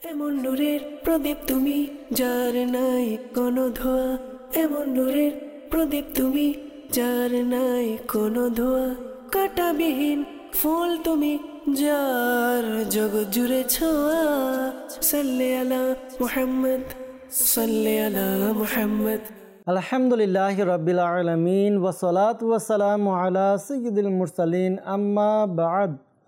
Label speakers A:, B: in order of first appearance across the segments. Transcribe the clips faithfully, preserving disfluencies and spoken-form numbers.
A: এমন নূরের প্রদীপ তুমি যার নাই কোনো ধোয়া, এমন নূরের প্রদীপ তুমি যার নাই কোনো ধোয়া, কাঁটাবিহীন ফুল তুমি যার জগৎ জুড়ে ছোঁয়া। সাল্লি আলা মুহাম্মদ, সাল্লি আলা মুহাম্মদ।
B: আলহামদুলিল্লাহি রাব্বিল আলামিন ওয়াসসালাতু ওয়াসসালামু আলা সাইয়্যিদিল মুরসালিন, আম্মা বা'দ।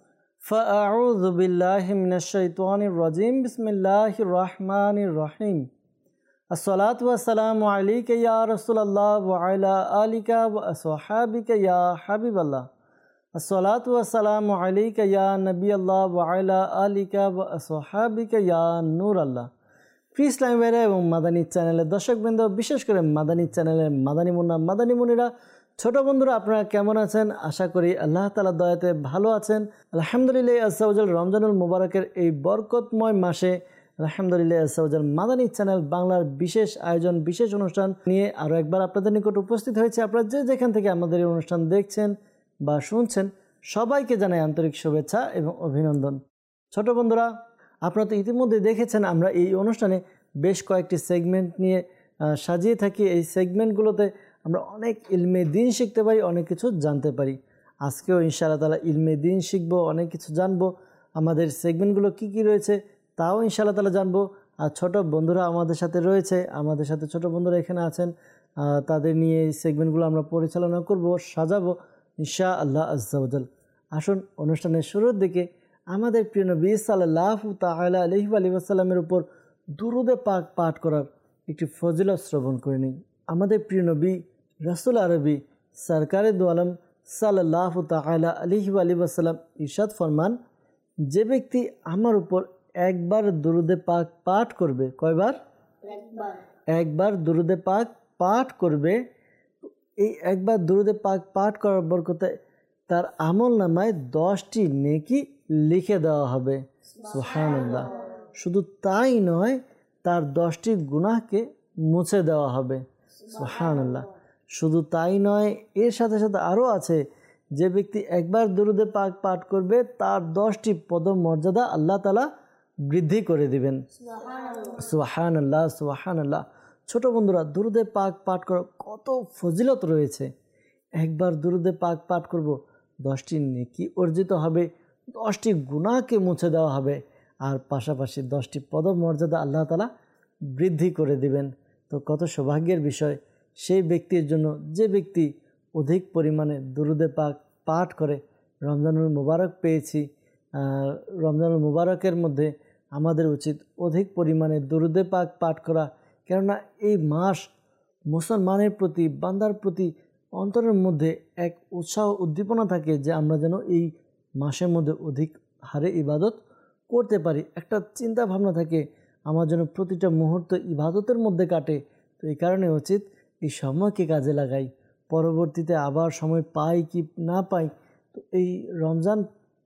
B: ফাআউযু বিল্লাহি মিনাশ শাইতানির রাজিম। বিসমিল্লাহির রহমানির রহিম। আসসালাতু ওয়াসসালামু আলাইকা ইয়া রাসূলুল্লাহ ওয়া আলা আলিকা ওয়া আসহাবিকা ইয়া হাবিবাল্লাহ। আসসালাতু ওয়াসসালামু আলাইকা ইয়া নবিয়াল্লাহ ওয়া আলা আলিকা ওয়া আসহাবিকা ইয়া নূরাল্লাহ। প্রিয় ইসলামী ভাইরা এবং মাদানী চ্যানেলের দর্শকবৃন্দ, বিশেষ করে মাদানী চ্যানেলের মাদানী মুন্না মাদানী মুনিরা, ছোট বন্ধুরা, আপনারা কেমন আছেন? আশা করি আল্লাহ তাআলার দয়াতে ভালো আছেন। আলহামদুলিল্লাহ আজ্জা ওয়া জাল রমজানুল মুবারকের এই বরকতময় মাসে আলহামদুলিল্লাহ আজ্জা ওয়া জাল মাদানী চ্যানেল বাংলার বিশেষ আয়োজন, বিশেষ অনুষ্ঠান নিয়ে আরও একবার আপনাদের নিকট উপস্থিত হয়েছে। আপনারা যে যেখান থেকে আমাদের এই অনুষ্ঠান দেখছেন বা শুনছেন, সবাইকে জানাই আন্তরিক শুভেচ্ছা এবং অভিনন্দন। ছোট বন্ধুরা, আপনারা তো ইতিমধ্যে দেখেছেন আমরা এই অনুষ্ঠানে বেশ কয়েকটি সেগমেন্ট নিয়ে সাজিয়ে থাকি। এই সেগমেন্টগুলোতে আমরা অনেক ইলমে দিন শিখতে পারি, অনেক কিছু জানতে পারি। আজকেও ইনশাআল্লাহ তাআলা ইলমে দিন শিখব, অনেক কিছু জানবো। আমাদের সেগমেন্টগুলো কি কি রয়েছে তাও ইনশাআল্লাহ তাআলা জানবো। আর ছোট বন্ধুরা আমাদের সাথে রয়েছে, আমাদের সাথে ছোট বন্ধুরা এখানে আছেন, তাদের নিয়ে এই সেগমেন্টগুলো আমরা পরিচালনা করব, সাজাবো ইনশাআল্লাহ আজ্জা ওয়া জাল। আসুন অনুষ্ঠানের শুরুর দিকে আমাদের প্রিয় নবী সাল্লাল্লাহু তাআলা আলাইহি ওয়া সাল্লামের উপর দুরূদে পাক পাঠ করার একটি ফজিলত শ্রবণ করে নিই। আমাদের প্রিয় নবী রাসূল আরবি সরকারে দু আলম সাল্লাল্লাহু তাআলা আলাইহি ওয়া সাল্লাম ইরশাদ ফরমান, যে ব্যক্তি আমার উপর একবার দুরূদে পাক পাঠ করবে, কয়বার? একবার। একবার দুরূদে পাক পাঠ করবে, এই একবার দুরূদে পাক পাঠ করার বরকতে তার আমল নামায় দশটি নেকি লিখে দেওয়া হবে। সুবহানাল্লাহ। শুধু তাই নয়, তার দশটি গুনাহকে মুছে দেওয়া হবে। সুবহানাল্লাহ। শুধু তাই নয়, এর সাথে সাথে আরও আছে, যে ব্যক্তি একবার দুরূদে পাক পাঠ করবে তার দশটি পদমর্যাদা আল্লাহ তাআলা বৃদ্ধি করে দিবেন। সুবহানাল্লাহ, সুবহানাল্লাহ। ছোট বন্ধুরা, দুরূদে পাক পাঠ করার কত ফজিলত রয়েছে। একবার দুরূদে পাক পাঠ করব, দশটি নেকি অর্জিত হবে, দশটি গুনাহকে মুছে দেওয়া হবে, আর পাশাপাশি দশটি পদমর্যাদা আল্লাহ তাআলা বৃদ্ধি করে দিবেন। তো কত সৌভাগ্যের বিষয় সেই ব্যক্তির জন্য যে ব্যক্তি অধিক পরিমাণে দুরূদে পাক পাঠ করে। রমজানুল মুবারক পেয়েছি, রমজানুল মুবারকের মধ্যে আমাদের উচিত অধিক পরিমাণে দুরূদে পাক পাঠ করা, কেননা এই মাস মুসলমানের প্রতি, বান্দার প্রতি অন্তরের মধ্যে এক উৎসাহ উদ্দীপনা থাকে যে আমরা যেন এই মাসের মধ্যে অধিক হারে ইবাদত করতে পারি। একটা চিন্তা ভাবনা থাকে আমার যেন প্রতিটা মুহূর্ত ইবাদতের মধ্যে কাটে। তো এই কারণে উচিত এই সময়কে কাজে লাগাই, পরবর্তীতে আবার সময় পাই কি না পাই, তো এই রমজান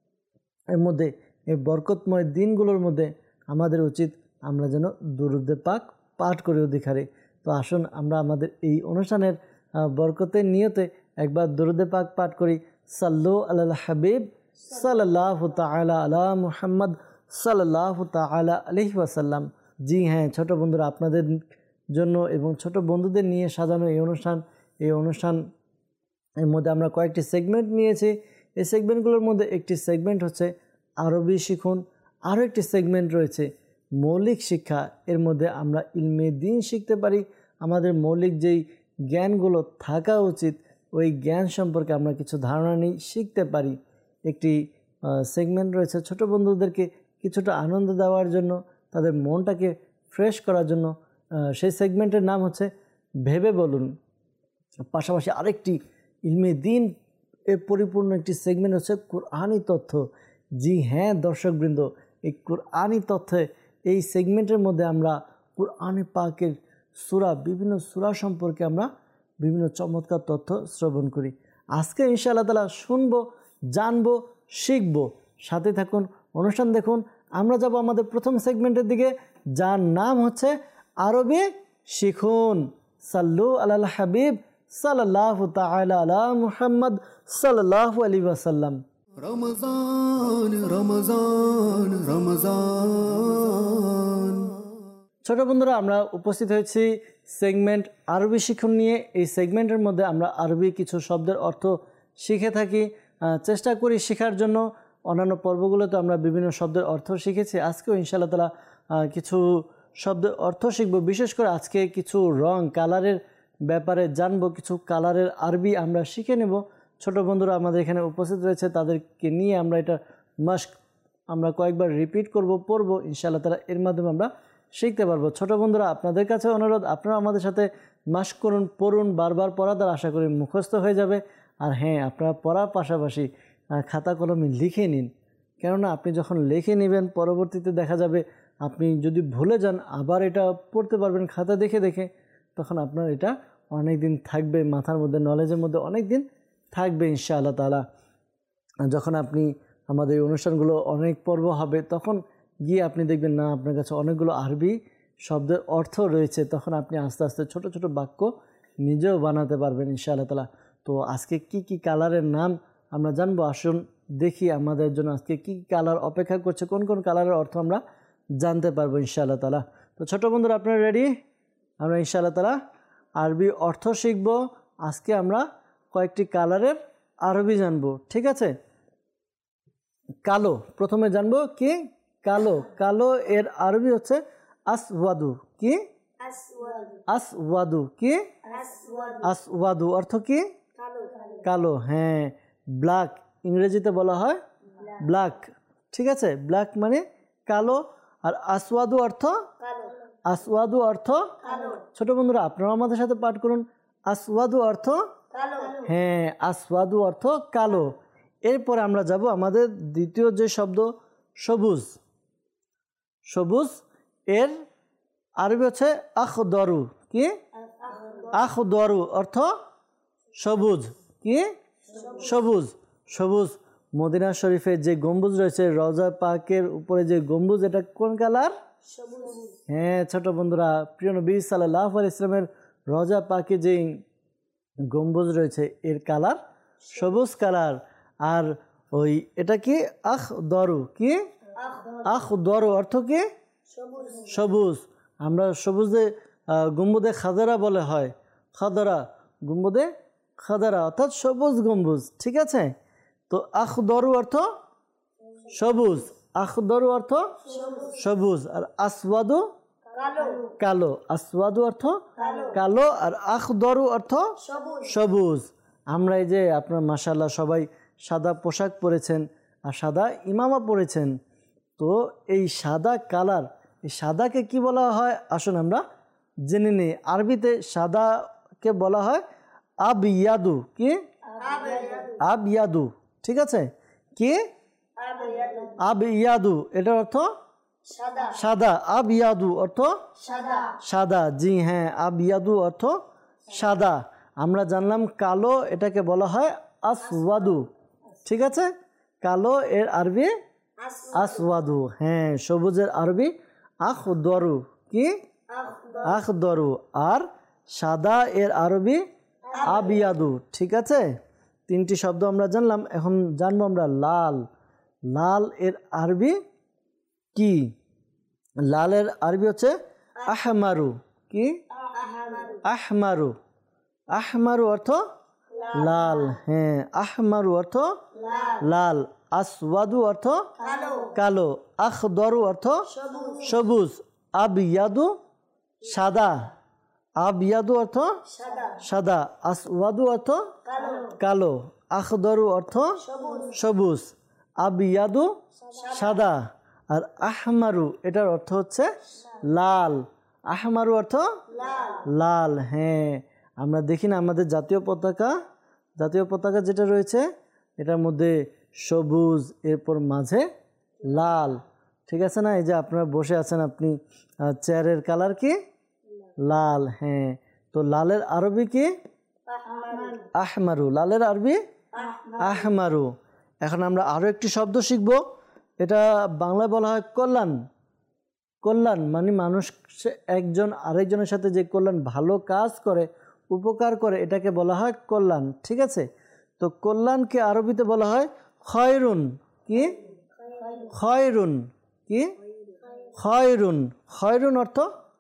B: এর মধ্যে, এই বরকতময় দিনগুলোর মধ্যে আমাদের উচিত আমরা যেন দুরূদে পাক পাঠ করি অধিক হারে। তো আসুন আমরা আমাদের এই অনুষ্ঠানের বরকতের নিয়তে একবার দুরূদে পাক পাঠ করি। সাল্লু আলাল হাবিব সাল্লাল্লাহু তাআলা আলা মুহাম্মদ সাল্লাল্লাহু তাআলা আলাইহি ওয়া সাল্লাম। জি হ্যাঁ ছোট বন্ধুরা, আপনাদের জন্য এবং ছোট বন্ধুদের নিয়ে সাজানো এই অনুষ্ঠান, এই অনুষ্ঠান এর মধ্যে আমরা কয়েকটি সেগমেন্ট নিয়েছি। এই সেগমেন্টগুলোর মধ্যে একটি সেগমেন্ট হচ্ছে আরবি শিখুন, আরও একটি সেগমেন্ট রয়েছে মৌলিক শিক্ষা। এর মধ্যে আমরা ইলমে দিন শিখতে পারি, আমাদের মৌলিক যেই জ্ঞানগুলো থাকা উচিত ওই জ্ঞান সম্পর্কে আমরা কিছু ধারণা নিই, শিখতে পারি। একটি সেগমেন্ট রয়েছে ছোট বন্ধুদেরকে কিছুটা আনন্দ দেওয়ার জন্য, তাদের মনটাকে ফ্রেশ করার জন্য, সেই সেগমেন্টের নাম হচ্ছে ভেবে বলুন। পাশাপাশি আরেকটি ইলমে দিন এর পরিপূর্ণ একটি সেগমেন্ট হচ্ছে কুরআনি তথ্য। জি হ্যাঁ দর্শকবৃন্দ, এই কুরআনি তথ্যে এই সেগমেন্টের মধ্যে আমরা কুরআনে পাকের সূরা, বিভিন্ন সূরা সম্পর্কে আমরা বিভিন্ন চমৎকার তথ্য শ্রবণ করি। আজকে ইনশাআল্লাহ তাআলা শুনবো, জানবো, শিখবো। সাথে থাকুন, অনুষ্ঠান দেখুন। আমরা যাব আমাদের প্রথম সেগমেন্টের দিকে, যার নাম হচ্ছে আরবি শিখুন। সাল্লু আলাল হাবিব সাল্লাল্লাহু তাআলা আলা মুহাম্মদ সাল্লাল্লাহু আলাইহি ওয়া সাল্লাম।
C: রমজান রমজান রমজান
B: ছোট বন্ধুরা, আমরা উপস্থিত হয়েছি সেগমেন্ট আরবি শিখন নিয়ে। এই সেগমেন্টের মধ্যে আমরা আরবি কিছু শব্দের অর্থ শিখে থাকি, চেষ্টা করি শেখার জন্য। অন্যান্য পর্বগুলোতে আমরা বিভিন্ন শব্দের অর্থ শিখেছি। আজকেও ইনশাআল্লাহ তাআলা কিছু শব্দের অর্থ শিখব। বিশেষ করে আজকে কিছু রং কালারের ব্যাপারে জানবো, কিছু কালারের আরবি আমরা শিখে নেব। ছোট বন্ধুরা আমাদের এখানে উপস্থিত রয়েছে, তাদেরকে নিয়ে আমরা এটা মাস্ক আমরা কয়েকবার রিপিট করব, পড়বো ইনশাআল্লাহ তাআলা। এর মাধ্যমে আমরা শিখতে পারবো। ছোট বন্ধুরা, আপনাদের কাছে অনুরোধ, আপনারা আমাদের সাথে মাস্ক করুন, পড়ুন, বারবার পড়া দ্বারা আশা করি মুখস্থ হয়ে যাবে। আর হ্যাঁ, আপনারা পড়ার পাশাপাশি খাতা কলমে লিখে নিন, কেননা আপনি যখন লিখে নেবেন পরবর্তীতে দেখা যাবে আপনি যদি ভুলে যান আবার এটা পড়তে পারবেন খাতা দেখে দেখে, তখন আপনার এটা অনেক দিন থাকবে মাথার মধ্যে, নলেজের মধ্যে অনেক দিন থাকবে ইনশাআল্লাহ তাআলা। যখন আপনি আমাদের এই অনুষ্ঠানগুলো অনেক পর্ব হবে, তখন গিয়ে আপনি দেখবেন না আপনার কাছে অনেকগুলো আরবি শব্দের অর্থ রয়েছে, তখন আপনি আস্তে আস্তে ছোট ছোট বাক্য নিজেও বানাতে পারবেন ইনশাআল্লাহ তাআলা। তো আজকে কি কি কালারের নাম আমরা জানবো, আসুন দেখি আমাদের জন্য আজকে কি কালার অপেক্ষা করছে, কোন কোন কালারের অর্থ আমরা জানতে পারবো ইনশাআল্লাহ তাআলা। তো ছোট বন্ধুরা, আপনারা রেডি? আমরা ইনশাআল্লাহ তাআলা আরবি অর্থ শিখব। আজকে আমরা কয়েকটি কালারের আরবি জানবো, ঠিক আছে? কালো প্রথমে জানবো। কি? কালো। কালো এর আরবি হচ্ছে আসওয়াদু। কি? আসওয়াদু। কি? আসওয়াদু অর্থ কি? কালো। হ্যাঁ, ব্ল্যাক ইংরেজিতে বলা হয় ব্ল্যাক, ঠিক আছে? ব্ল্যাক মানে কালো। আর আসওয়াদু অর্থ? আসওয়াদু অর্থ? ছোট বন্ধুরা, আপনারা আমাদের সাথে পাঠ করুন। আসওয়াদু অর্থ? হ্যাঁ, আসওয়াদু অর্থ কালো। এরপর আমরা যাব আমাদের দ্বিতীয় যে শব্দ, সবুজ। সবুজ এর আরবি হচ্ছে আখদরু। কি? আখদরু অর্থ সবুজ। কি? সবুজ। সবুজ। মদিনা শরীফের যে গম্বুজ রয়েছে, রওজা পাকের উপরে যে গম্বুজ, এটা কোন কালার? হ্যাঁ ছোট বন্ধুরা, প্রিয় নবী সাল্লাল্লাহু আলাইহি ওয়াসাল্লামের রওজা পাকে যে গম্বুজ রয়েছে এর কালার সবুজ কালার। আর ওই এটা কি? আখদরু। কি? আখদরু অর্থ কি? সবুজ। আমরা সবুজে গম্বুদে খাদারা বলে হয়, খাদারা, গম্বুদে খাদারা অর্থাৎ সবুজ গম্বুজ, ঠিক আছে? তো আখদরু অর্থ সবুজ। আখদরু অর্থ সবুজ। আর আসওয়াদু কালো। আসওয়াদু অর্থ কালো আর আখদরু অর্থ সবুজ। আমরা এই যে আপনার মাশাআল্লাহ সবাই সাদা পোশাক পরেছেন আর সাদা ইমামা পরেছেন, তো এই সাদা কালার, এই সাদাকে কি বলা হয় আসুন আমরা জেনে নিই। আরবিতে সাদাকে বলা হয় আবিয়াদু। কি? আবিয়াদু, ঠিক আছে? কি? আবিয়াদু এটার অর্থ সাদা। আবিয়াদু অর্থ সাদা। জি হ্যাঁ, আবিয়াদু অর্থ সাদা। আমরা জানলাম কালো, এটাকে বলা হয় আসওয়াদু, ঠিক আছে? কালো এর আরবি আসওয়াদু। হ্যাঁ, সবুজের আরবি আখদরু। কি? আখদরু। আর সাদা এর আরবি আবিয়াদু, ঠিক আছে? তিনটি শব্দ আমরা জানলাম। এখন জানবো আমরা লাল। লাল এর আরবি কি? লালের আরবি হচ্ছে আহমারু। কি? আহমারু। আহমারু অর্থ লাল। হ্যাঁ, আহমারু অর্থ লাল। আসওয়াদু অর্থ কালো। আখদরু অর্থ সবুজ। আবিয়াদু সাদা। আবিয়াদু অর্থ সাদা। আসওয়াদু অর্থ কালো। আখদরু অর্থ সবুজ। আবিয়াদু সাদা। আর আহমারু এটার অর্থ হচ্ছে লাল। আহমারু অর্থ লাল। হ্যাঁ, আমরা দেখি না আমাদের জাতীয় পতাকা, জাতীয় পতাকা যেটা রয়েছে এটার মধ্যে সবুজ, এরপর মাঝে লাল, ঠিক আছে না? এই যে আপনারা বসে আছেন, আপনি চেয়ারের কালার কি? লাল। হ্যাঁ, তো লালের আরবি কি? আহমারু। লালের আরবি আহমারু। এখন আমরা আরো একটি শব্দ শিখব, এটা বাংলায় বলা হয় কল্যাণ। কল্যাণ মানে মানুষ একজন আরেকজনের সাথে যে কল্যাণ, ভালো কাজ করে, উপকার করে, এটাকে বলা হয় কল্যাণ, ঠিক আছে? তো কল্যাণকে আরবিতে বলা হয় খয়রুন। কি? খয়রুন। কি? খয়রুন। খয়রুন অর্থ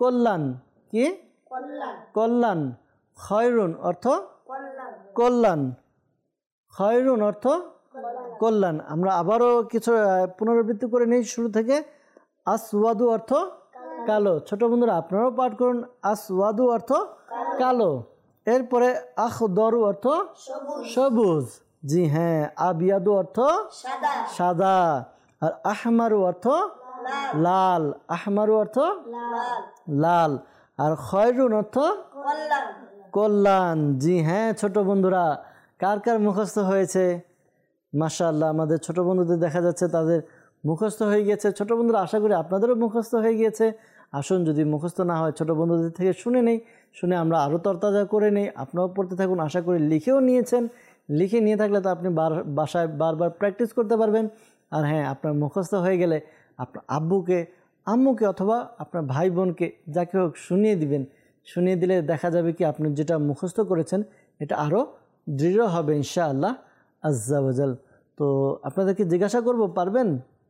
B: কল্যাণ, কি কল্যাণ। খয়রুন অর্থ কল্যাণ, খয়রুন অর্থ কল্যাণ। আমরা আবারও কিছু পুনরাবৃত্তি করে নিই শুরু থেকে। আসওয়াদু অর্থ কালো। ছোট বন্ধুরা আপনারাও পাঠ করুন। আসওয়াদু অর্থ কালো। এরপরে আখদরু অর্থ সবুজ। জি হ্যাঁ। আবিয়াদু অর্থ সাদা। আর আহমারু অর্থ লাল। আহমারু অর্থ লাল। আর খয়রুন অর্থ কল্যাণ। জি হ্যাঁ ছোট বন্ধুরা, কার কার মুখস্থ হয়েছে? মাশাআল্লাহ, আমাদের ছোট বন্ধুদের দেখা যাচ্ছে তাদের মুখস্থ হয়ে গিয়েছে। ছোট বন্ধুরা আশা করি আপনাদেরও মুখস্থ হয়ে গিয়েছে। আসুন, যদি মুখস্থ না হয় ছোট বন্ধুদের থেকে শুনে নেই, শুনে আমরা আরও তরতাজা করে নেই। আপনারাও পড়তে থাকুন। আশা করি লিখেও নিয়েছেন। লিখে নিয়ে থাকলে তো আপনি বার বাসায় বারবার প্র্যাকটিস করতে পারবেন। আর হ্যাঁ, আপনার মুখস্থ হয়ে গেলে আপনার আব্বুকে, আম্মুকে অথবা আপনার ভাই বোনকে যাকে হোক শুনিয়ে দিবেন। শুনিয়ে দিলে দেখা যাবে কি আপনি যেটা মুখস্থ করেছেন এটা আরও দৃঢ় হবে ইনশাআল্লাহ আজ্জা ওয়াজাল। তো আপনাদেরকে জিজ্ঞাসা করব, পারবেন?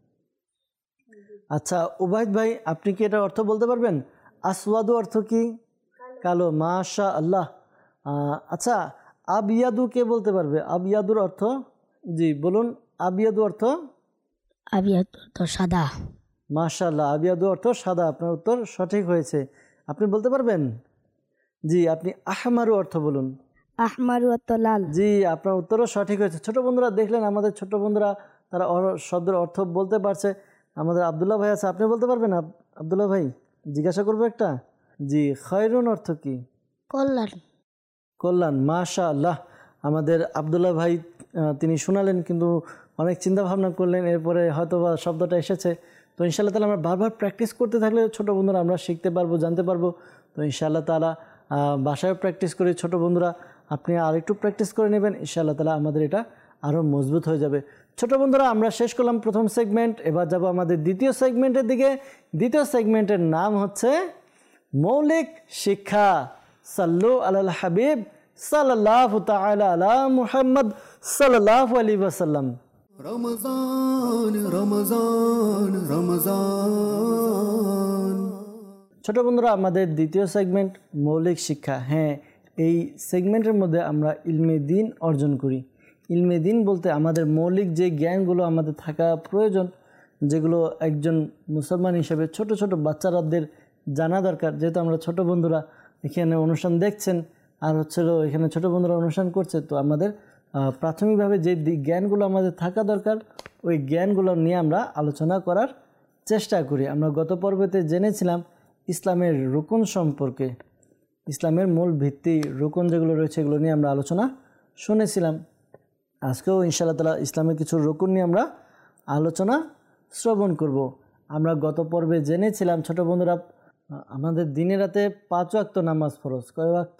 B: আচ্ছা উবাইদ ভাই, আপনি কি এটার অর্থ বলতে পারবেন? আসওয়াদু অর্থ কি? কালো। মাশা আল্লাহ। আচ্ছা আবিয়াদু কে বলতে পারবে? আবিয়াদুর অর্থ? জি বলুন। আবিয়াদু অর্থ?
C: আবিয়াদু অর্থ সাদা।
B: মাশাআল্লাহ, আবিয়াদু অর্থ সাদা। আপনার উত্তর সঠিক হয়েছে। আপনি বলতে পারবেন? জি। আপনি আহমারু অর্থ বলুন।
C: আহমারু অর্থ লাল।
B: জি, আপনার উত্তরও সঠিক হয়েছে। ছোট বন্ধুরা দেখলেন, আমাদের ছোট বন্ধুরা তারা শব্দের অর্থ বলতে পারছে। আমাদের আব্দুল্লাহ ভাই আছে, আপনি বলতে পারবেন? আব্দুল্লাহ ভাই জিজ্ঞাসা করবো একটা। জি। খয়রুন অর্থ কি?
C: কল্যাণ।
B: কল্যাণ। মাশাআল্লাহ, আমাদের আব্দুল্লাহ ভাই তিনি শোনালেন, কিন্তু অনেক চিন্তা ভাবনা করলেন, এরপরে হয়তো বা শব্দটা এসেছে। তো ইনশাআল্লাহ তাআলা আমরা বারবার প্র্যাকটিস করতে থাকলে ছোট বন্ধুরা আমরা শিখতে পারবো, জানতে পারবো। তো ইনশাআল্লাহ তাআলা বাসায় প্র্যাকটিস করি। ছোট বন্ধুরা আপনি আর একটু প্র্যাকটিস করে নেবেন, ইনশাআল্লাহ তাআলা আমাদের এটা আরও মজবুত হয়ে যাবে। ছোট বন্ধুরা আমরা শেষ করলাম প্রথম সেগমেন্ট। এবার যাব আমাদের দ্বিতীয় সেগমেন্টের দিকে। দ্বিতীয় সেগমেন্টের নাম হচ্ছে মৌলিক শিক্ষা। সাল্লু আলাল হাবিব সাল্লাল্লাহু তাআলা আলা মুহাম্মদ সাল্লাল্লাহু আলাইহি ওয়াসাল্লাম। রমজান রমজান রমজান। ছোট বন্ধুরা আমাদের দ্বিতীয় সেগমেন্ট মৌলিক শিক্ষা। হ্যাঁ, এই সেগমেন্টের মধ্যে আমরা ইলমে দ্বীন অর্জন করি। ইলমে দ্বীন বলতে আমাদের মৌলিক যে জ্ঞানগুলো আমাদের থাকা প্রয়োজন, যেগুলো একজন মুসলমান হিসেবে ছোট ছোট বাচ্চারাদের জানা দরকার। যেহেতু আমরা ছোট বন্ধুরা এখানে অনুষ্ঠান দেখছেন আর হচ্ছে এখানে ছোট বন্ধুরা অনুষ্ঠান করছে, তো আমাদের প্রাথমিকভাবে যে জ্ঞানগুলো আমাদের থাকা দরকার ওই জ্ঞানগুলো নিয়ে আমরা আলোচনা করার চেষ্টা করি। আমরা গত পর্বতে জেনেছিলাম ইসলামের রুকন সম্পর্কে। ইসলামের মূল ভিত্তি রুকন যেগুলো রয়েছে এগুলো নিয়ে আমরা আলোচনা শুনেছিলাম। আজকেও ইনশাআল্লাহ তাআলা ইসলামের কিছু রুকন নিয়ে আমরা আলোচনা শ্রবণ করব। আমরা গত পর্বে জেনেছিলাম ছোট বন্ধুরা আমাদের দিনে রাতে পাঁচ ওয়াক্ত নামাজ ফরজ। কয় ওয়াক্ত?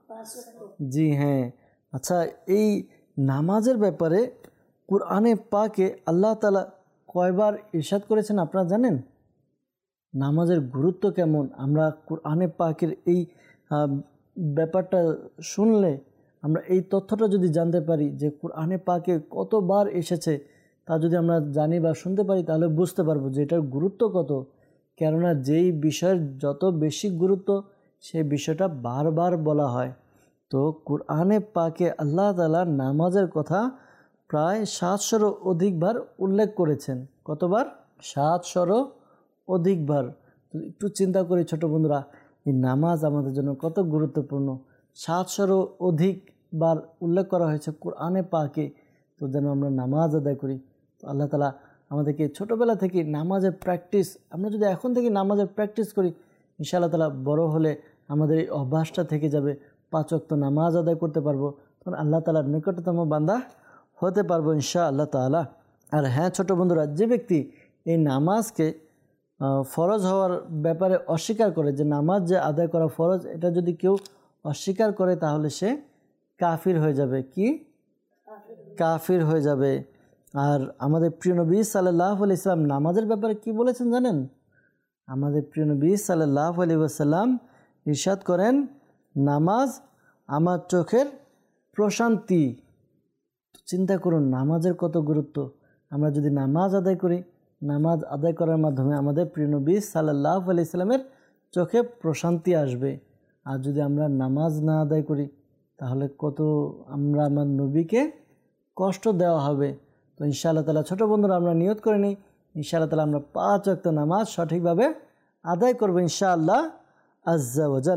B: জি হ্যাঁ। আচ্ছা, এই নামাজের ব্যাপারে কুরআনে পাকে আল্লাহ তাআলা কয়বার ইরশাদ করেছেন আপনারা জানেন? নামাজের গুরুত্ব কেমন আমরা কুরআনে পাকের এই ব্যাপারটা শুনলে, আমরা এই তথ্যটা যদি জানতে পারি যে কুরআনে পাকে কতবার এসেছে, তা যদি আমরা জানি বা শুনতে পারি তাহলে বুঝতে পারবো যে এটার গুরুত্ব কত। কেননা যেই বিষয়ের যত বেশি গুরুত্ব সেই বিষয়টা বারবার বলা হয়। তো কুরআনে পাকে আল্লাহ তাআলা নামাজের কথা প্রায় সাতশোরও অধিকবার উল্লেখ করেছেন। কতবার? সাতশোরও অধিকবার। একটু চিন্তা করি ছোট বন্ধুরা, এই নামাজ আমাদের জন্য কত গুরুত্বপূর্ণ। সাতশোরও অধিকবার উল্লেখ করা হয়েছে কুরআনে পাকে। তো যেন আমরা নামাজ আদায় করি। তো আল্লাহ তাআলা আমাদেরকে ছোটোবেলা থেকে নামাজের প্র্যাকটিস, আমরা যদি এখন থেকে নামাজের প্র্যাকটিস করি ইনশাআল্লাহ তাআলা বড় হলে আমাদের এই অভ্যাসটা থেকে যাবে। পাঁচ ওয়াক্ত নামাজ আদায় করতে পারবো, তখন আল্লাহ তাআলার নিকটতম বান্দা হতে পারবো ইনশাআল্লাহ তাআলা। আর হ্যাঁ ছোট বন্ধুরা, যে ব্যক্তি এই নামাজকে ফরজ হওয়ার ব্যাপারে অস্বীকার করে, যে নামাজ যে আদায় করা ফরজ, এটা যদি কেউ অস্বীকার করে তাহলে সে কাফির হয়ে যাবে। কি? কাফির হয়ে যাবে। আর আমাদের প্রিয় নবী সাল্লাল্লাহু আলাইহি ওয়াসাল্লাম নামাজের ব্যাপারে কি বলেছেন জানেন? আমাদের প্রিয় নবী সাল্লাল্লাহু আলাইহি ওয়াসাল্লাম ইরশাদ করেন, নামাজ আমার চোখের প্রশান্তি। চিন্তা করুন নামাজের কত গুরুত্ব। আমরা যদি নামাজ আদায় করি, নামাজ আদায় করার মাধ্যমে আমাদের প্রিয় নবী সাল্লাল্লাহু আলাইহি ওয়াসাল্লামের চোখে প্রশান্তি আসবে। আর যদি আমরা নামাজ না আদায় করি তাহলে কত আমরা আমার নবীকে কষ্ট দেওয়া হবে। তো ইনশাআল্লাহ তাআলা ছোটো বন্ধুরা আমরা নিয়ত করে নিই, ইনশাআল্লাহ তাআলা আমরা পাঁচ ওয়াক্ত নামাজ সঠিকভাবে আদায় করব ইনশাআল্লাহ আজ্জা ওয়াজাল।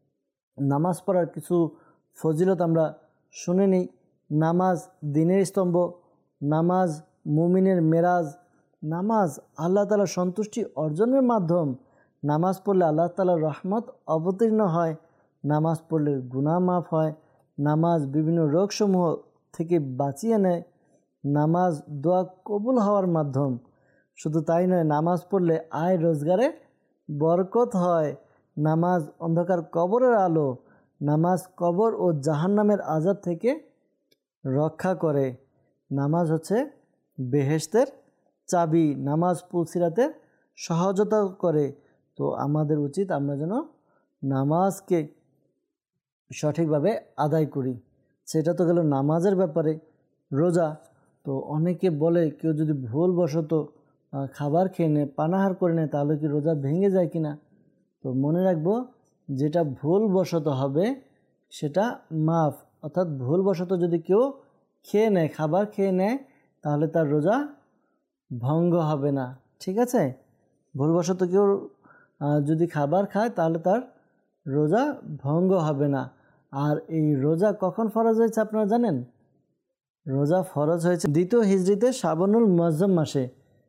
B: নামাজ পড়ার কিছু ফজিলত আমরা শুনে নিই। নামাজ দিনের স্তম্ভ, নামাজ মুমিনের মেরাজ, নামাজ আল্লাহ তাআলার সন্তুষ্টি অর্জনের মাধ্যম, নামাজ পড়লে আল্লাহ তাআলার রহমত অবতীর্ণ হয়, নামাজ পড়লে গুনাহ মাফ হয়, নামাজ বিভিন্ন রোগসমূহ থেকে বাঁচিয়ে নেয়, নামাজ দোয়া কবুল হওয়ার মাধ্যম। শুধু তাই নয়, নামাজ পড়লে আয় রোজগারে বরকত হয়, নামাজ অন্ধকার কবরের আলো, নামাজ কবর ও জাহান্নামের আযাব থেকে রক্ষা করে, নামাজ হচ্ছে বেহেশতের চাবি, নামাজ পুলসিরাতে সহজতা করে। তো আমাদের উচিত আমরা যেন নামাজকে সঠিকভাবে আদায় করি। সেটা তো গেল নামাজের ব্যাপারে। রোজা, তো অনেকে বলে কেউ যদি ভুলবশত খাবার খেয়ে নেয়, পানাহার করে নেয়, তাহলে কি রোজা ভেঙে যায় কিনা? তো মনে রাখবো, যেটা ভুলবশত হবে সেটা মাফ, অর্থাৎ ভুলবশত যদি কেউ খেয়ে নেয়, খাবার খেয়ে নেয়, তাহলে তার রোজা ভঙ্গ হবে না, ঠিক আছে? ভুলবশত কেউ যদি খাবার খায় তাহলে তার রোজা ভঙ্গ হবে না। আর এই রোজা কখন ফরজ হয়েছে আপনারা জানেন? রোজা ফরজ হয়েছে দ্বিতীয় হিজরিতে শাবানুল মুআজ্জম মাসে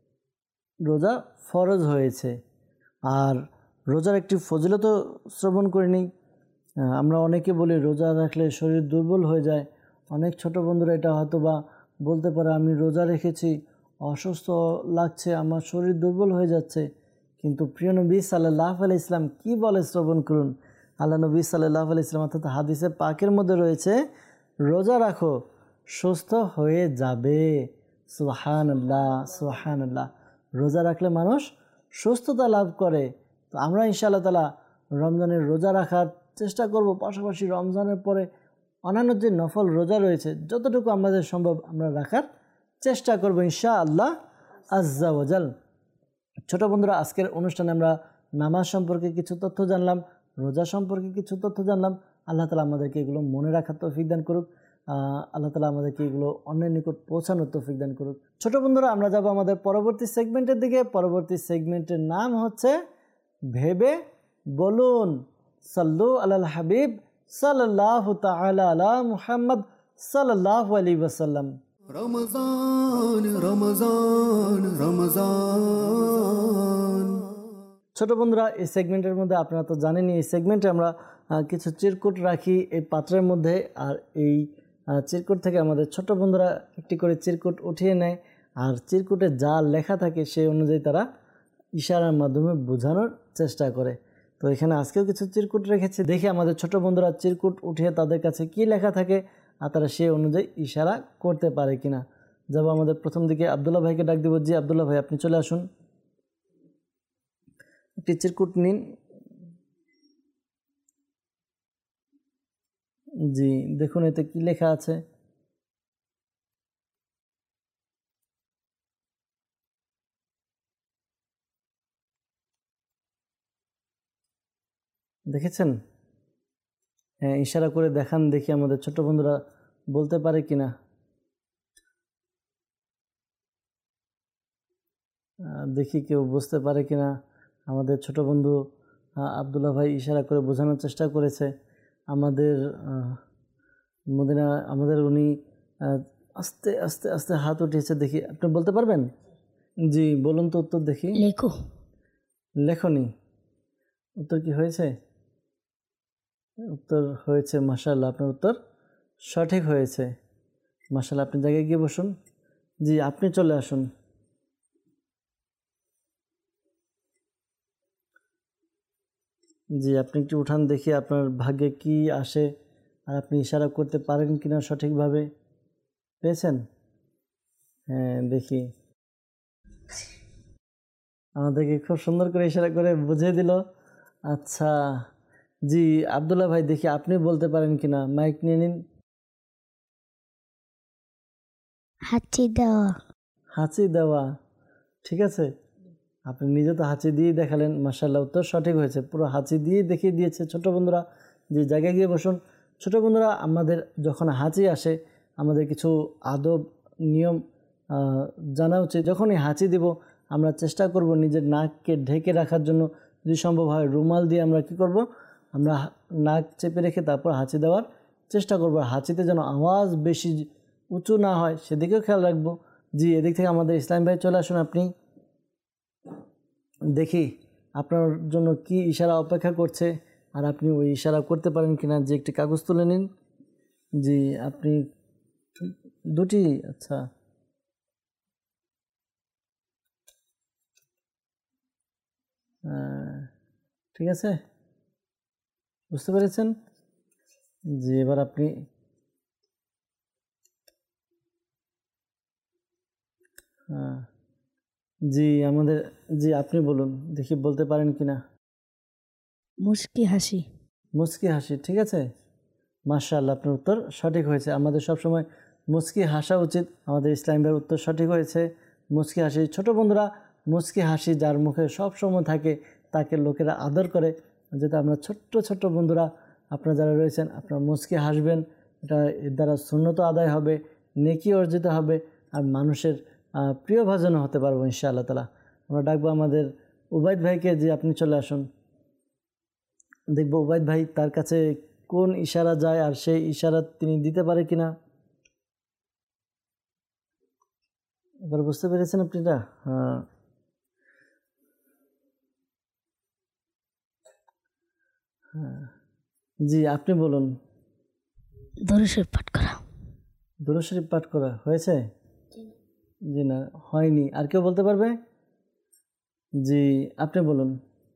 B: রোজা ফরজ হয়েছে। আর রোজার একটি ফজিলত শ্রবণ করে নিই। আমরা অনেকে বলি রোজা রাখলে শরীর দুর্বল হয়ে যায়। অনেক ছোট বন্ধুরা এটা হয়তো বা বলতে পারে, আমি রোজা রেখেছি, অসুস্থ লাগছে, আমার শরীর দুর্বল হয়ে যাচ্ছে। কিন্তু প্রিয় নবী সাল্লাল্লাহু আলাইহি ইসলাম কী বলে শ্রবণ করুন। আল্লাহ নবী সাল্লাল্লাহু আলাইহি ইসলাম অর্থাৎ হাদিসে পাকের মধ্যে রয়েছে, রোজা রাখো সুস্থ হয়ে যাবে। সুবহানাল্লাহ, সুবহানাল্লাহ। রোজা রাখলে মানুষ সুস্থতা লাভ করে। তো আমরা ইনশাআল্লাহ তাআলা রমজানের রোজা রাখার চেষ্টা করব, পাশাপাশি রমজানের পরে অন্যান্য যে নফল রোজা রয়েছে যতটুকু আমাদের সম্ভব আমরা রাখার চেষ্টা করব ইনশাআল্লাহ আজ্জা ওয়াজাল। ছোট বন্ধুরা, আজকের অনুষ্ঠানে আমরা নামাজ সম্পর্কে কিছু তথ্য জানলাম, রোজা সম্পর্কে কিছু তথ্য জানলাম। আল্লাহ তাআলা আমাদেরকে এগুলো মনে রাখার তৌফিক দান করুক। আল্লাহ তাআলা আমাদেরকে এগুলো অন্যের নিকট পৌঁছানোর তৌফিক দান করুক। ছোট বন্ধুরা, আমরা যাব আমাদের পরবর্তী সেগমেন্টের দিকে। পরবর্তী সেগমেন্টের নাম হচ্ছে ভেবে বলুন। সাল্লু আলাল হাবিব সাল্লাল্লাহু তাআলা আলা মুহাম্মদ সাল্লাল্লাহু আলাইহি ওয়াসাল্লাম। রমজান রমজান রমজান। ছোট বন্ধুরা, এই সেগমেন্টের মধ্যে আপনারা তো জানেনই, এই সেগমেন্টে আমরা কিছু চিরকুট রাখি এই পাত্রের মধ্যে। আর এই চিরকুট থেকে আমাদের ছোট বন্ধুরা একটি করে চিরকুট উঠিয়ে নেয়। আর চিরকুটে যা লেখা থাকে সেই অনুযায়ী তারা ইশারার মাধ্যমে বোঝানোর চেষ্টা করে। তো এখানে আজকেও কিছু চিরকুট রেখেছি, দেখি আমাদের ছোট বন্ধুরা চিরকুট উঠিয়ে তাদের কাছে কি লেখা থাকে আর তারা সেই অনুযায়ী ইশারা করতে পারে কিনা। যাব আমাদের প্রথম দিকে, আব্দুল্লাহ ভাইকে ডাক দেব। জি আব্দুল্লাহ ভাই, আপনি চলে আসুন, একটি চিরকুট নিন। জি দেখুন এতে কি লেখা আছে। দেখেছেন? হ্যাঁ, ইশারা করে দেখান দেখি আমাদের ছোট বন্ধুরা বলতে পারে কিনা। দেখি কেউ বুঝতে পারে কিনা। আমাদের ছোট বন্ধু আব্দুল্লাহ ভাই ইশারা করে বোঝানোর চেষ্টা করেছে। আমাদের মদিনা আমাদের উনি আস্তে আস্তে আস্তে হাত উঠিয়েছে, দেখি আপনি বলতে পারবেন? জি বলুন তো উত্তর দেখি।
C: লেখো।
B: লেখনি, উত্তর কি হয়েছে? উত্তর হয়েছে, মাশাআল্লাহ, আপনার উত্তর সঠিক হয়েছে। মাশাআল্লাহ, আপনি জায়গায় গিয়ে বসুন। জি আপনি চলে আসুন। জি আপনি একটু উঠান দেখি আপনার ভাগ্যে কি আসে, আর আপনি ইশারা করতে পারেন কিনা সঠিকভাবে। পেয়েছেন? হ্যাঁ দেখি, আমাদেরকে খুব সুন্দর করে ইশারা করে বুঝিয়ে দিল। আচ্ছা জি আব্দুল্লাহ ভাই, দেখি আপনি বলতে পারেন কিনা, মাইক নিয়ে নিন।
C: হাঁচি দেওয়া।
B: হাঁচি দেওয়া, ঠিক আছে। আপনি নিজে তো হাঁচি দিয়ে দেখালেন, মাশাআল্লাহ উত্তর সঠিক হয়েছে, পুরো হাঁচি দিয়ে দেখিয়ে দিয়েছে। ছোট বন্ধুরা যে জায়গায় গিয়ে বসুন। ছোট বন্ধুরা আমাদের যখন হাঁচি আসে আমাদের কিছু আদব নিয়ম জানা উচিত। যখনই হাঁচি দেব আমরা চেষ্টা করব নিজের নাককে ঢেকে রাখার জন্য, যদি সম্ভব হয় রুমাল দিয়ে আমরা কি করব, আমরা নাক চেপে রেখে তারপর হাঁচি দেওয়ার চেষ্টা করব। হাঁচিতে যেন আওয়াজ বেশি উঁচু না হয় সেদিকেও খেয়াল রাখবো। জি, এদিক থেকে আমাদের ইসলাম ভাই চলে আসুন। আপনি দেখি আপনার জন্য কি ইশারা অপেক্ষা করছে, আর আপনি ওই ইশারা করতে পারেন কিনা। যে একটি কাগজ তুলে নিন। জি, আপনি দুটি, আচ্ছা ঠিক আছে, বুঝতে পেরেছেন। জি, এবার আপনি হ্যাঁ জি আমাদের জি আপনি বলুন দেখি বলতে পারেন কিনা।
C: মুস্কি হাসি।
B: মুস্কি হাসি, ঠিক আছে, মাশাআল্লাহ আপনার উত্তর সঠিক হয়েছে। আমাদের সবসময় মুস্কি হাসা উচিত। আমাদের ইসলাম ভাইয়ের উত্তর সঠিক হয়েছে, মুস্কি হাসি। ছোট বন্ধুরা মুস্কি হাসি যার মুখে সব সময় থাকে তাকে লোকেরা আদর করে। যেটা আমরা ছোট্ট ছোট্ট বন্ধুরা আপনারা যারা রয়েছেন আপনারা মুস্কি হাসবেন, এটা এর দ্বারা সুন্নত আদায় হবে, নেকি অর্জিত হবে, আর মানুষের প্রিয় ভাজনও হতে পারবো ইনশাআল্লাহ তাআলা। আমরা ডাকবো আমাদের উবাইদ ভাইকে, যে আপনি চলে আসুন। দেখবো উবাইদ ভাই তার কাছে কোন ইশারা যায় আর সেই ইশারা তিনি দিতে পারে কিনা। এবার বুঝতে পেরেছেন আপনি এটা? হ্যাঁ হ্যাঁ জি আপনি বলুন।
C: দরুদ শরীফ পাঠ করা।
B: দরুদ শরীফ পাঠ করা হয়েছে? জি না, হয়নি। আর কেউ বলতে পারবে? জি আপনি বলুন।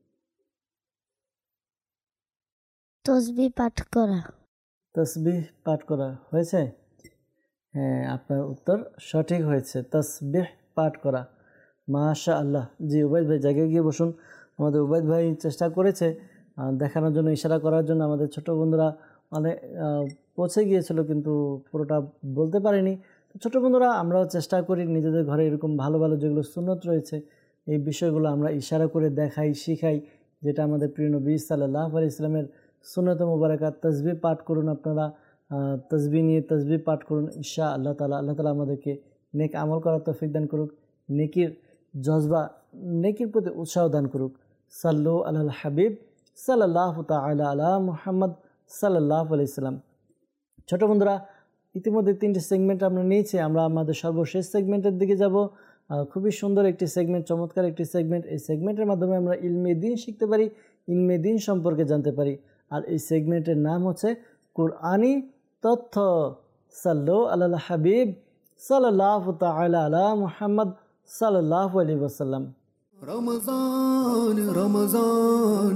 C: তসবিহ পাঠ করা।
B: তসবিহ পাঠ করা হয়েছে? হ্যাঁ, আপনার উত্তর সঠিক হয়েছে, তসবিহ পাঠ করা। মাশাআল্লাহ। জি উবাইদ ভাই জায়গায় গিয়ে বসুন। আমাদের উবাইদ ভাই চেষ্টা করেছে দেখানোর জন্য, ইশারা করার জন্য। আমাদের ছোট বন্ধুরা অনেক পৌঁছে গিয়েছিল কিন্তু পুরোটা বলতে পারেনি। ছোট বন্ধুরা আমরাও চেষ্টা করি নিজেদের ঘরে এরকম ভালো ভালো যেগুলো সুন্নত রয়েছে এই বিষয়গুলো আমরা ইশারা করে দেখাই, শিখাই, যেটা আমাদের প্রিয় নবী সাল্লাল্লাহু আলাইহি ইসলামের সুন্নত মুবারাকাত। তসবিহ পাঠ করুন আপনারা, তসবিহ নিয়ে তসবিহ পাঠ করুন ইনশাআল্লাহ তাআলা। আল্লাহ তাআলা আমাদেরকে নেক আমল করার তৌফিক দান করুক, নেকির জজবা, নেকির প্রতি উৎসাহ দান করুক। সাল্লু আলাল হাবিব সাল্লাল্লাহু তাআলা আলা মুহাম্মদ সাল্লাল্লাহু আলাইহি সাল্লাম। ছোট বন্ধুরা ইতিমধ্যে তিনটি সেগমেন্ট আমরা নিয়েছি, আমরা আমাদের সর্বশেষ সেগমেন্টের দিকে যাব। খুবই সুন্দর একটি সেগমেন্ট, চমৎকার একটি সেগমেন্ট। এই সেগমেন্টের মাধ্যমে আমরা ইলমে দ্বীন শিখতে পারি, ইলমে দ্বীন সম্পর্কে জানতে পারি। আর এই সেগমেন্টের নাম হচ্ছে কুরআনি তথ্য। সাল্লু আলাল হাবিব সাল্লাল্লাহু তাআলা আলা মুহাম্মদ সাল্লাল্লাহু আলাইহি ওয়াসাল্লাম। রমজান রমজান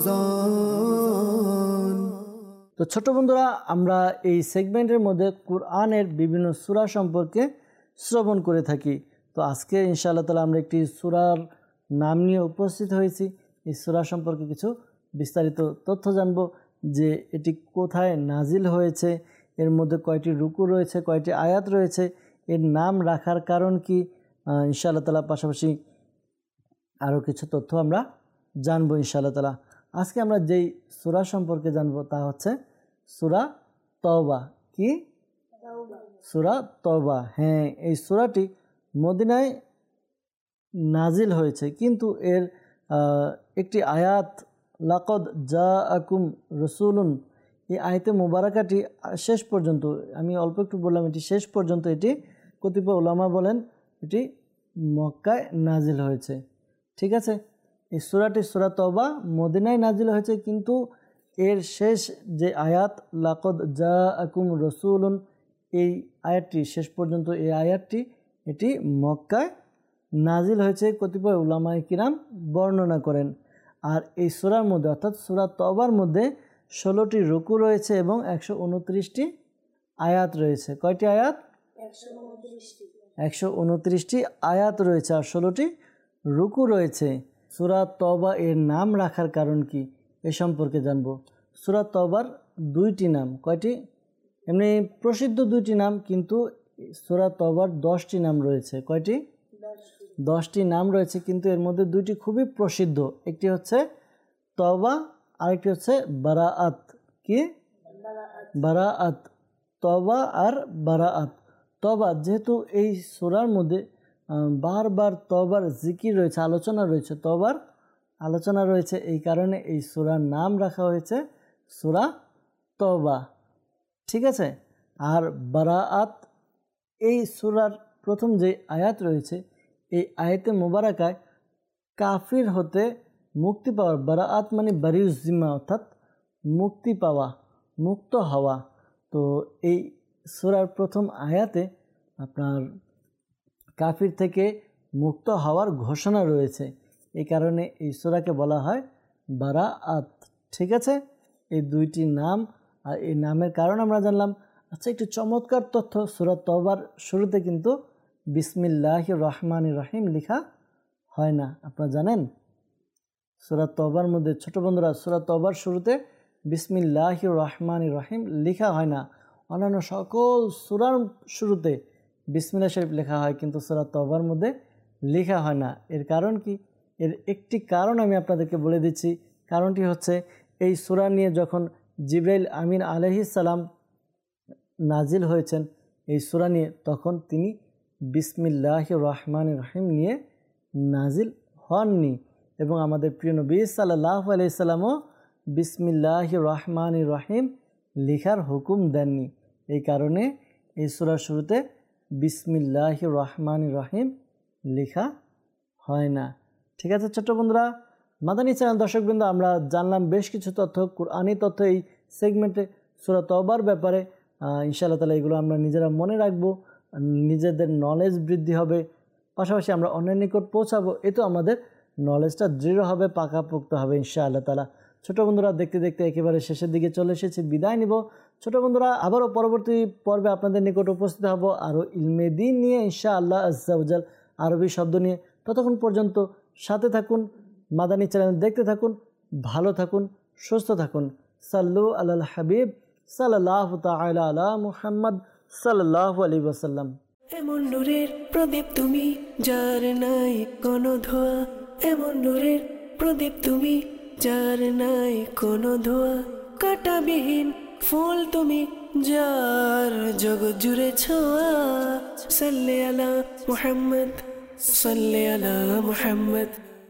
B: রমজান। তো ছোট বন্ধুরা আমরা এই সেগমেন্টের মধ্যে কুরআনের বিভিন্ন সূরা সম্পর্কে শ্রবণ করে থাকি। তো আজকে ইনশাআল্লাহ তাআলা আমরা একটি সূরার নাম নিয়ে উপস্থিত হয়েছি। এই সূরা সম্পর্কে কিছু বিস্তারিত তথ্য জানব, যে এটি কোথায় নাজিল হয়েছে, এর মধ্যে কয়টি রুকু রয়েছে, কয়টি আয়াত রয়েছে, এর নাম রাখার কারণ কি, ইনশাআল্লাহ তাআলা পাশাপাশি আরও কিছু তথ্য আমরা জানবো ইনশাআল্লাহ তাআলা। আজকে আমরা যেই সূরা সম্পর্কে জানব তা হচ্ছে সূরা তওবা। কি? সূরা তওবা। হ্যাঁ, এই সূরাটি মদিনায় নাজিল হয়েছে, কিন্তু এর একটি আয়াত লাকদ জাআকুম রাসূলুন, এই আয়াতে মুবারাকাটি শেষ পর্যন্ত, আমি অল্প একটু বললাম, এটি শেষ পর্যন্ত এটি কতিপয় উলামা বলেন এটি মক্কায় নাজিল হয়েছে। ঠিক আছে, এই সূরাটি সূরা তওবা মদিনায় নাজিল হয়েছে, কিন্তু এর শেষ যে আয়াত লাকদ জাআকুম রাসূলুন, এই আয়াতটি শেষ পর্যন্ত এই আয়াতটি এটি মক্কায় নাজিল হয়েছে, কতিপয় উলামায়ে কিরাম বর্ণনা করেন। আর এই সূরার মধ্যে অর্থাৎ সূরা তওবার মধ্যে ষোলোটি রুকু রয়েছে এবং একশো উনত্রিশটি আয়াত রয়েছে। কয়টি আয়াত? একশো উনত্রিশটি আয়াত রয়েছে আর ষোলোটি রুকু রয়েছে। সূরা তওবা এর নাম রাখার কারণ কি এ সম্পর্কে জানব। সূরা তওবার দুইটি নাম, কয়টি? এমনি প্রসিদ্ধ দুইটি নাম, কিন্তু সূরা তওবার দশটি নাম রয়েছে। কয়টি? দশটি নাম রয়েছে, কিন্তু এর মধ্যে দুইটি খুবই প্রসিদ্ধ। একটি হচ্ছে তওবা, আরেকটি হচ্ছে বারাআত। কি? বারাআত। তওবা আর বারাআত। তওবা, যেহেতু এই সূরার মধ্যে বারবার তওবার জিকির রয়েছে, আলোচনা রয়েছে, তওবার আলোচনা রয়েছে, এই কারণে এই সূরার নাম রাখা হয়েছে সূরা তওবা। ঠিক আছে। আর বারাআত, এই সূরার প্রথম যে আয়াত রয়েছে, এই আয়াতে মুবারাকায় কাফির হতে মুক্তি পাওয়ার, বারাআত মানে বারিউজ জিম্মা, অর্থাৎ মুক্তি পাওয়া, মুক্ত হওয়া। তো এই সূরার প্রথম আয়াতে আপনার কাফির থেকে মুক্ত হওয়ার ঘোষণা রয়েছে, এই কারণে এই সূরাকে বলা হয় বারাআত। ঠিক আছে। এই দুইটি নাম আর এই নামের কারণ আমরা জানলাম। আচ্ছা, একটু চমৎকার তথ্য, সূরা তওবার শুরুতে কিন্তু বিসমিল্লাহির রহমানির রহিম লেখা হয় না। আপনারা জানেন সূরা তওবার মধ্যে, ছোট বন্ধুরা, সূরা তওবার শুরুতে বিসমিল্লাহির রহমানির রহিম লেখা হয় না। অন্যান্য সকল সূরার শুরুতে বিসমিল্লাহ শরীফ লেখা হয়, কিন্তু সূরা তওবার মধ্যে লেখা হয় না। এর কারণ কি? এর একটি কারণ আমি আপনাদেরকে বলে দিচ্ছি। কারণটি হচ্ছে, এই সূরা নিয়ে যখন জিবরাইল আমিন আলাইহিস সালাম নাজিল হয়েছেন এই সূরা নিয়ে, তখন তিনি বিসমিল্লাহির রহমানির রহিম নিয়ে নাজিল হননি, এবং আমাদের প্রিয় নবী সাল্লাল্লাহু আলাইহি সাল্লামও বিসমিল্লাহির রহমানির রহিম লেখার হুকুম দেননি। এই কারণে এই সূরার শুরুতে বিসমিল্লাহির রহমানির রহিম লেখা হয় না। ঠিক আছে ছোট্ট বন্ধুরা, মাদানী চ্যানেল দর্শকবৃন্দ, আমরা জানলাম বেশ কিছু তথ্য, কুরআনি তথ্য এই সেগমেন্টে সূরা তওবার ব্যাপারে। ইনশাআল্লাহ তাআলা এগুলো আমরা নিজেরা মনে রাখবো, নিজেদের নলেজ বৃদ্ধি হবে, পাশাপাশি আমরা অন্যের নিকট পৌঁছাবো। এতে আমাদের নলেজটা দৃঢ় হবে, পাকাপোক্ত হবে ইনশাআল্লাহ তাআলা। ছোট বন্ধুরা, দেখতে দেখতে একেবারে শেষের দিকে চলে এসেছি, বিদায় নিব। ছোট বন্ধুরা, আবারও পরবর্তী পর্বে আপনাদের নিকট উপস্থিত হব আরও ইলমে দ্বীন নিয়ে ইনশাআল্লাহ আজ্জা ওয়া জাল, আরবি শব্দ নিয়ে। ততক্ষণ পর্যন্ত সাথে থাকুন, মাদানী চ্যানেল দেখতে থাকুন, ভালো থাকুন, সুস্থ থাকুন। সাল্লু আলাল হাবিব সাল্লাল্লাহু তাআলা আলা মুহাম্মদ সাল্লাল্লাহু আলাইহি ওয়াসাল্লাম।
A: এমন নূরের প্রদীপ তুমি, যার নাই কোনো ধোয়া। এমন নূরের প্রদীপ তুমি, যার নাই কোনো ধোয়া। কাঁটাবিহীন ফুল তুমি, যার জগৎ জুড়ে ছোঁয়া। সাল্লি আলা মুহাম্মদ, সাল্লি আলা মুহাম্মদ।